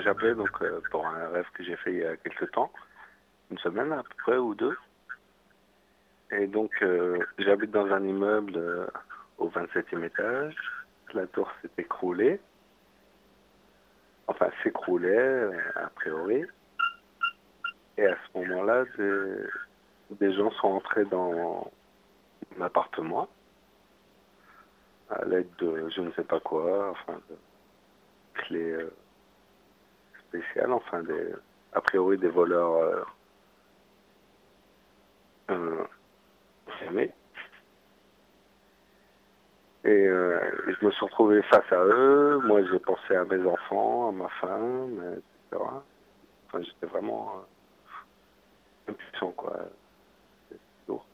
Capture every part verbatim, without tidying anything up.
j'appelais donc euh, pour un rêve que j'ai fait il y a quelques temps, une semaine à peu près ou deux. Et donc euh, j'habite dans un immeuble euh, au vingt-septième étage. La tour s'est écroulée. Enfin, s'écroulait euh, a priori. Et à ce moment-là, des, des gens sont entrés dans mon appartement à l'aide de je ne sais pas quoi, enfin de clés euh, spéciales, enfin des, a priori des voleurs euh, euh, fermés. Et euh, je me suis retrouvé face à eux. Moi, j'ai pensé à mes enfants, à ma femme, et cetera. Enfin, j'étais vraiment euh, impuissant, quoi. C'est lourd.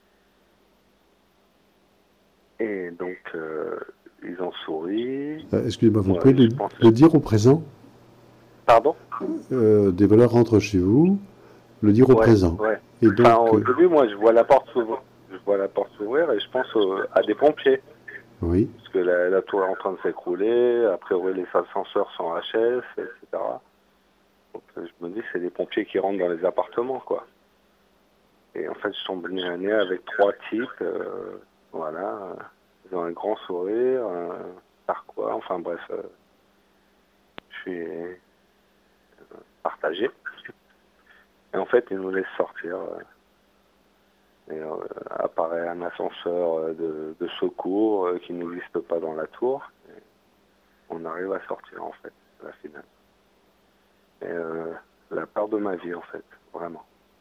Et donc, euh, ils ont souri. Euh, Excusez-moi, vous Moi, pouvez le, je pensais... le dire au présent? Pardon? Euh, des voleurs rentrent chez vous, le dire au Ouais, présent. ouais. Et Enfin, donc, au euh, début, moi, je vois la porte s'ouvrir. Je vois la porte s'ouvrir et je pense au- à des pompiers. oui, Parce que la, la tour est en train de s'écrouler. A priori, les ascenseurs sont H F, et cetera. Donc, euh, je me dis, c'est des pompiers qui rentrent dans les appartements, quoi. Et en fait, je tombe nez à nez avec trois types. Euh, voilà. Ils ont un grand sourire, un narquois. Enfin, bref, euh, je suis partagé. Et en fait, ils nous laissent sortir. Euh, et euh, apparaît un ascenseur euh, de, de secours euh, qui n'existe pas dans la tour. Et on arrive à sortir, en fait, à la finale. Et euh, la peur de ma vie, en fait, vraiment.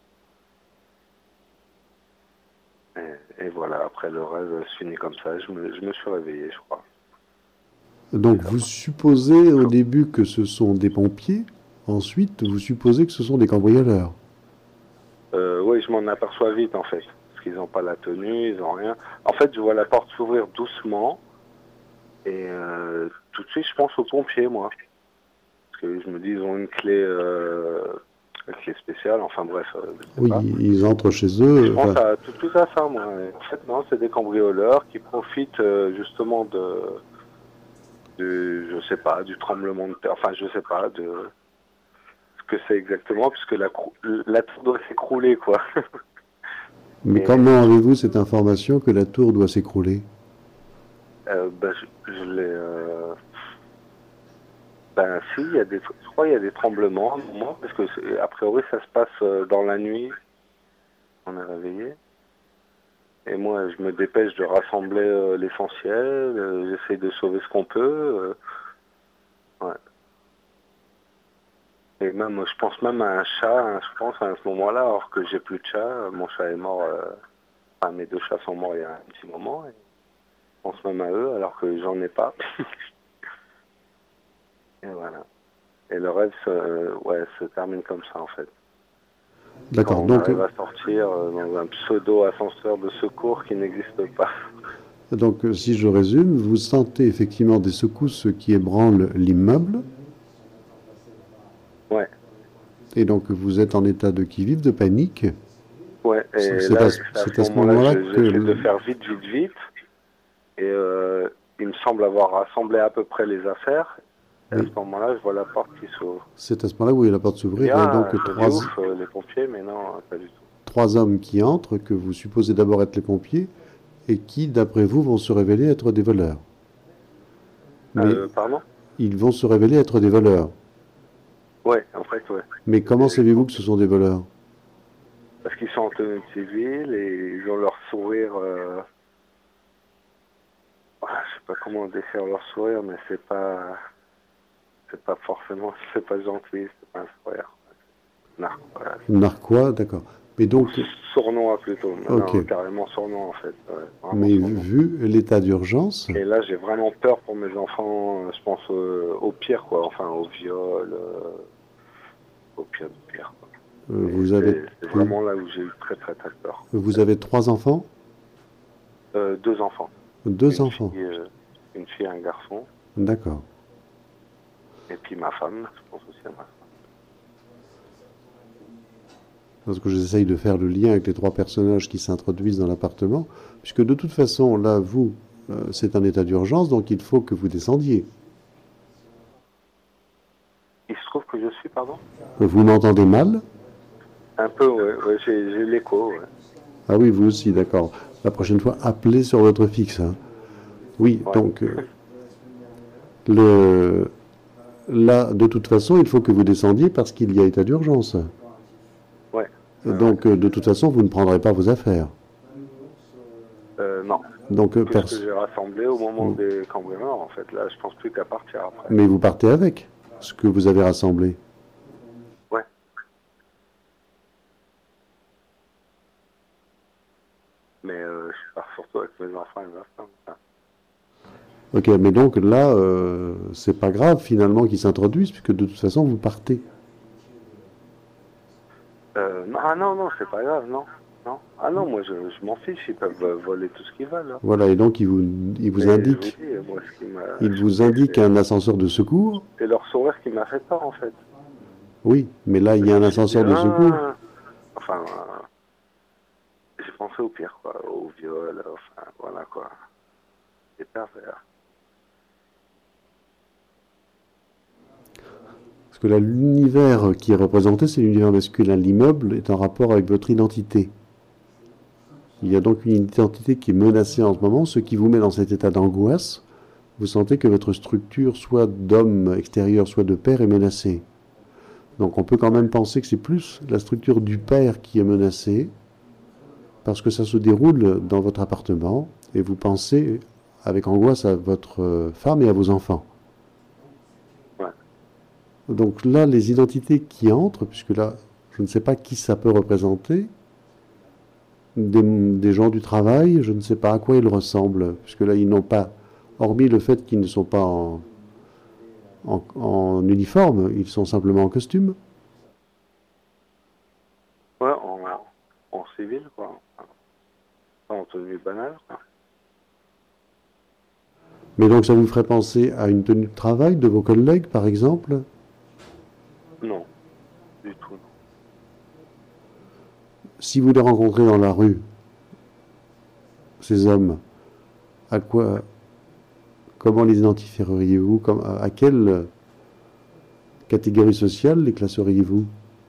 Et, et voilà, après le rêve se finit comme ça. Je me, je me suis réveillé, je crois. donc C'est ça. vous supposez au début que ce sont des pompiers, ensuite vous supposez que ce sont des cambrioleurs. Euh, oui, je m'en aperçois vite, en fait. Parce qu'ils n'ont pas la tenue, ils n'ont rien. En fait, je vois la porte s'ouvrir doucement. Et euh, tout de suite, je pense aux pompiers, moi. Parce que je me dis, ils ont une clé, euh, une clé spéciale. Enfin bref, euh, je sais Oui, pas. ils entrent chez Et je eux, pense enfin, à tout, tout à ça, moi. Et en fait, non, c'est des cambrioleurs qui profitent euh, justement de, de, je sais pas, du tremblement de terre. Enfin, je sais pas de ce que c'est exactement, puisque la, crou- la tour doit s'écrouler, quoi. mais Et comment avez-vous cette information que la tour doit s'écrouler? euh, ben, je, je l'ai. Euh, ben, si, il y a des, je crois, il y a des tremblements, moi, parce que c'est- a priori, ça se passe euh, dans la nuit. On est réveillé. Et moi, je me dépêche de rassembler euh, l'essentiel. Euh, j'essaie de sauver ce qu'on peut. Euh, ouais. Et même, je pense même à un chat, hein, je pense à ce moment-là, alors que j'ai plus de chat. Mon chat est mort. Euh, enfin, mes deux chats sont morts il y a un petit moment. Et je pense même à eux, alors que j'en ai pas. Et voilà. Et le rêve se, euh, ouais, se termine comme ça, en fait. Quand D'accord, on donc, arrive à sortir euh, dans un pseudo-ascenseur de secours qui n'existe pas. donc euh, si je résume, vous sentez effectivement des secousses qui ébranlent l'immeuble, Ouais. et donc vous êtes en état de qui-vive, de panique. Ouais, C'est et c'est à, là, ce- c'est à c'est ce à ce moment-là moment-là que que... j'essaie de le- faire vite, vite, vite. Et euh, il me semble avoir rassemblé à peu près les affaires. Et à Oui, ce moment-là, je vois la porte qui s'ouvre. c'est à ce moment-là que vous voyez la porte Je dis, s'ouvrir, et ah, donc je me dis, trois, ouf, euh, les pompiers, mais non, pas du tout. trois hommes qui entrent, que vous supposez d'abord être les pompiers, et qui, d'après vous, vont se révéler être des voleurs. Mais Euh, pardon? ils vont se révéler être des voleurs. Ouais, en fait, ouais. Mais comment Les savez-vous que ce pompiers. sont des voleurs? Parce qu'ils sont en tenue civile et ils ont leur sourire. Euh... ah, je sais pas comment décrire leur sourire, mais c'est pas, c'est pas forcément, c'est pas gentil, c'est pas un sourire. Narquois. Narquois, d'accord. Mais Ou donc, sournois plutôt. Mais ok. non, carrément sournois en fait. Ouais, vraiment Mais sournois. vu l'état d'urgence, Et là, j'ai vraiment peur pour mes enfants. euh, Je pense euh, au pire, quoi. Enfin, au viol, euh, au pire du pire, quoi. euh, Et vous avez, c'est c'est oui, vraiment là où j'ai eu très, très, très peur. vous avez trois enfants? Euh, deux enfants. Deux Une enfants. fille, euh, une fille et un garçon. D'accord. Et puis ma femme, je pense aussi à ma femme. Parce que j'essaye de faire le lien avec les trois personnages qui s'introduisent dans l'appartement, puisque de toute façon, là, vous, euh, c'est un état d'urgence, donc il faut que vous descendiez. Il se trouve Pardon? Vous m'entendez mal? Un peu, ouais, ouais, j'ai j'ai l'écho, ouais. Ah oui, vous aussi, d'accord. La prochaine fois, appelez sur votre fixe, hein. Oui, Ouais. donc, euh, le, là, de toute façon, il faut que vous descendiez parce qu'il y a état d'urgence. Ouais. Ouais, ouais. Donc, euh, de toute façon, vous ne prendrez pas vos affaires. Euh, non. Donc, euh, Tout ce que pers- j'ai rassemblé au moment des cambrioleurs, en fait. Là, je pense plus qu'à partir après. mais vous partez avec ce que vous avez rassemblé. Ouais. Mais euh, je pars surtout avec mes enfants et ma femme. Enfin, Ok, mais donc là, euh, c'est pas grave finalement qu'ils s'introduisent, puisque de toute façon, vous partez. Euh, non, ah non, non, c'est pas grave, non. Non. Ah non, moi, je, je m'en fiche. Ils peuvent euh, voler tout ce qu'ils veulent, hein. Voilà, et donc ils vous, ils vous Mais je vous indiquent, dis, moi, ce qui m'a ils vous choqué, indiquent c'est un ascenseur de secours. c'est leur sourire qui m'a fait peur, en fait. Oui, mais là, il y Je a me un suis dit, ascenseur de secours. ah, enfin, euh, j'ai pensé au pire, quoi, au viol, enfin, voilà, quoi. C'est pervers. Parce que là, l'univers qui est représenté, c'est l'univers masculin. L'immeuble est en rapport avec votre identité. Il y a donc une identité qui est menacée en ce moment, ce qui vous met dans cet état d'angoisse. Vous sentez que votre structure, soit d'homme extérieur, soit de père, est menacée. Donc on peut quand Ouais, même penser que c'est plus la structure du père qui est menacée, parce que ça se déroule dans votre appartement, et vous pensez avec angoisse à votre femme et à vos enfants. ouais. Donc là, les identités qui entrent, puisque là, je ne sais pas qui ça peut représenter, des, des gens du travail, je ne sais pas à quoi ils ressemblent, puisque là, ils n'ont pas, hormis le fait qu'ils ne sont pas en, en, en uniforme, ils sont simplement en costume. Ouais, en, en civil, quoi. Enfin, en tenue banale, quoi. Mais donc ça vous ferait penser à une tenue de travail de vos collègues, par exemple? Non, du tout, non. Si vous les rencontrez dans la rue, ces hommes, à quoi, comment les identifieriez-vous? Comme- À à quelle catégorie sociale les classeriez-vous?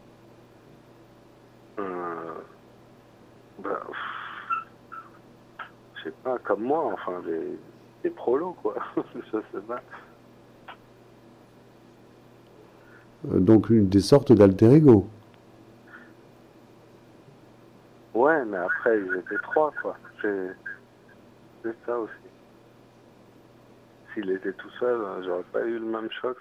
Euh, bah, je sais pas, comme moi, enfin, des, des prolos, quoi. Je sais pas. Euh, Donc une- des sortes d'alter ego. Ouais, mais après, ils étaient trois, quoi. C'est c'est ça aussi. S'il était tout seul, euh, j'aurais pas eu le même choc.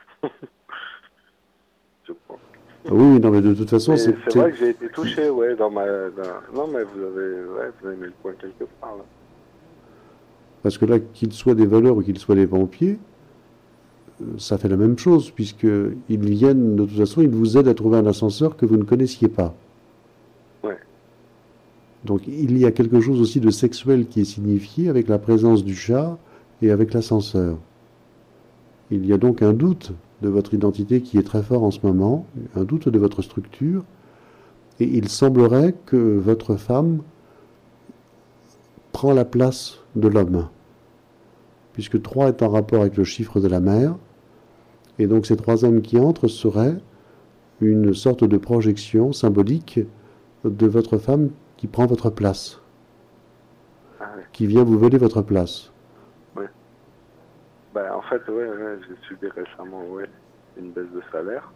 Je pense. Ah oui, oui, non, mais de toute façon, Mais c'est c'est c'est- vrai que j'ai été touché, ouais, dans ma... dans- Non, mais vous avez... Ouais, vous avez mis le point quelque part, là. parce que là, qu'ils soient des voleurs ou qu'ils soient des pompiers, euh, ça fait la même chose, puisqu'ils viennent, de toute façon, ils vous aident à trouver un ascenseur que vous ne connaissiez pas. Ouais, Donc il y a quelque chose aussi de sexuel qui est signifié avec la présence du chat et avec l'ascenseur. Il y a donc un doute de votre identité qui est très fort en ce moment, un doute de votre structure, et il semblerait que votre femme prend la place de l'homme, puisque trois est en rapport avec le chiffre de la mère, et donc ces trois hommes qui entrent seraient une sorte de projection symbolique de votre femme qui prend votre place, ah, ouais, qui vient vous voler votre place. ouais. Bah, en fait, ouais, ouais, j'ai subi récemment, ouais, une baisse de salaire.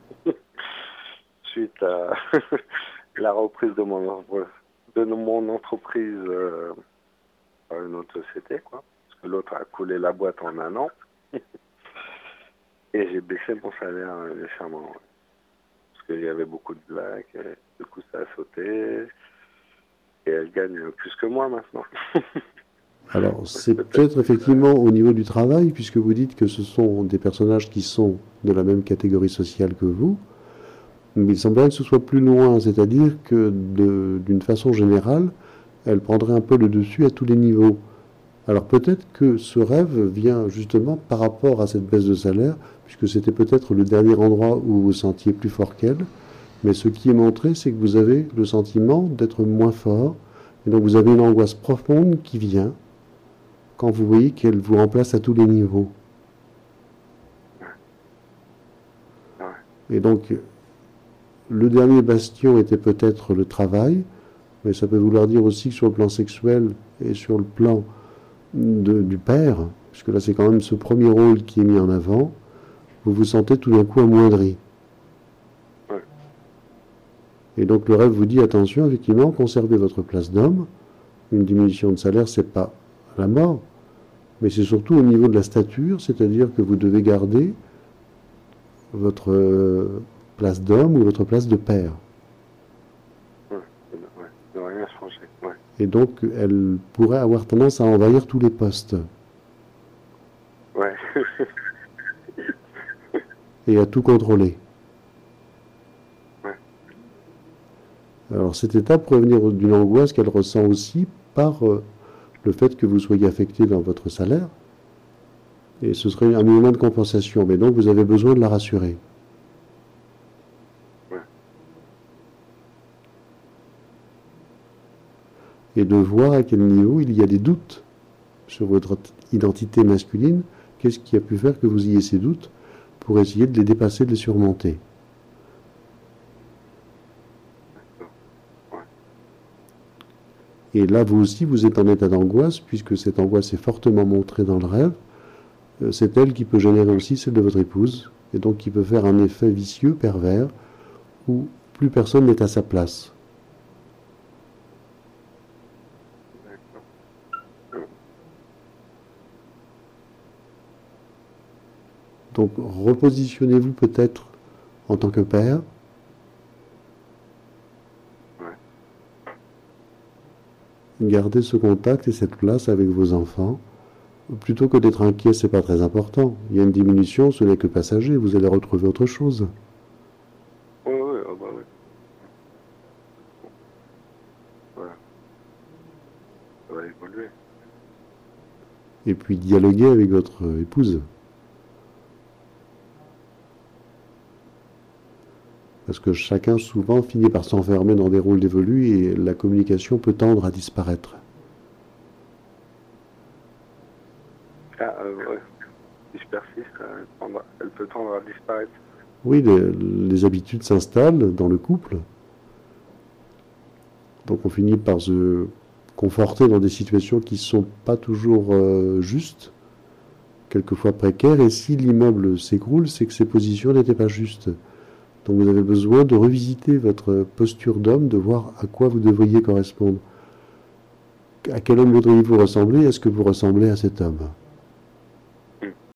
Suite à la reprise de mon, entre- de mon entreprise euh, par une autre société, quoi. Parce que l'autre a coulé la boîte en un an. Et j'ai baissé mon salaire euh, légèrement, ouais. Parce qu'il y avait beaucoup de blagues, et du coup ça a sauté. Et elle gagne plus que moi maintenant. Alors, c'est Peut-être peut-être que ça- effectivement au niveau du travail, puisque vous dites que ce sont des personnages qui sont de la même catégorie sociale que vous, mais il semblerait que ce soit plus loin, c'est-à-dire que de- d'une façon générale, elle prendrait un peu le dessus à tous les niveaux. Alors peut-être que ce rêve vient justement par rapport à cette baisse de salaire, puisque c'était peut-être le dernier endroit où vous vous sentiez plus fort qu'elle, mais ce qui est montré, c'est que vous avez le sentiment d'être moins fort, et donc vous avez une angoisse profonde qui vient quand vous voyez qu'elle vous remplace à tous les niveaux. Ouais. Et donc, le dernier bastion était peut-être le travail, mais ça peut vouloir dire aussi que sur le plan sexuel et sur le plan de, du père, puisque là c'est quand même ce premier rôle qui est mis en avant, vous vous sentez tout d'un coup amoindri. Ouais. Et donc le rêve vous dit, attention, effectivement, conservez votre place d'homme. Une diminution de salaire, c'est pas la mort, mais c'est surtout au niveau de la stature, c'est-à-dire que vous devez garder votre euh, place d'homme ou votre place de père. Ouais, ouais, ne rien changer. Ouais. Et donc, elle pourrait avoir tendance à envahir tous les postes. Ouais. Et à tout contrôler. Ouais. Alors, cette étape pourrait venir d'une angoisse qu'elle ressent aussi par euh, le fait que vous soyez affecté dans votre salaire. Et ce serait un minimum de compensation. Mais donc, vous avez besoin de la rassurer. Ouais. Et de voir à quel niveau il y a des doutes sur votre identité masculine. Qu'est-ce qui a pu faire que vous ayez ces doutes pour essayer de les dépasser, de les surmonter. Ouais. Et là, vous aussi, vous êtes en état d'angoisse, puisque cette angoisse est fortement montrée dans le rêve. C'est elle qui peut générer aussi celle de votre épouse, et donc qui peut faire un effet vicieux, pervers, où plus personne n'est à sa place. Donc repositionnez-vous peut-être en tant que père. Ouais. Gardez ce contact et cette place avec vos enfants. Plutôt que d'être inquiet, c'est pas très important. Il y a une diminution, ce n'est que passager, vous allez retrouver autre chose. Oui, oui, oh bah oui. Voilà. Ça va évoluer. Et puis dialoguer avec votre épouse. Parce que chacun souvent finit par s'enfermer dans des rôles dévolus et la communication peut tendre à disparaître. Ah, euh, ouais. Si je persiste, elle, tendre, elle peut tendre à disparaître. Oui, les, les habitudes s'installent dans le couple. Donc on finit par se conforter dans des situations qui ne sont pas toujours euh, justes, quelquefois précaires, et si l'immeuble s'écroule, c'est que ces positions n'étaient pas justes. Donc vous avez besoin de revisiter votre posture d'homme, de voir à quoi vous devriez correspondre. À quel homme voudriez-vous ressembler? Est-ce que vous ressemblez à cet homme?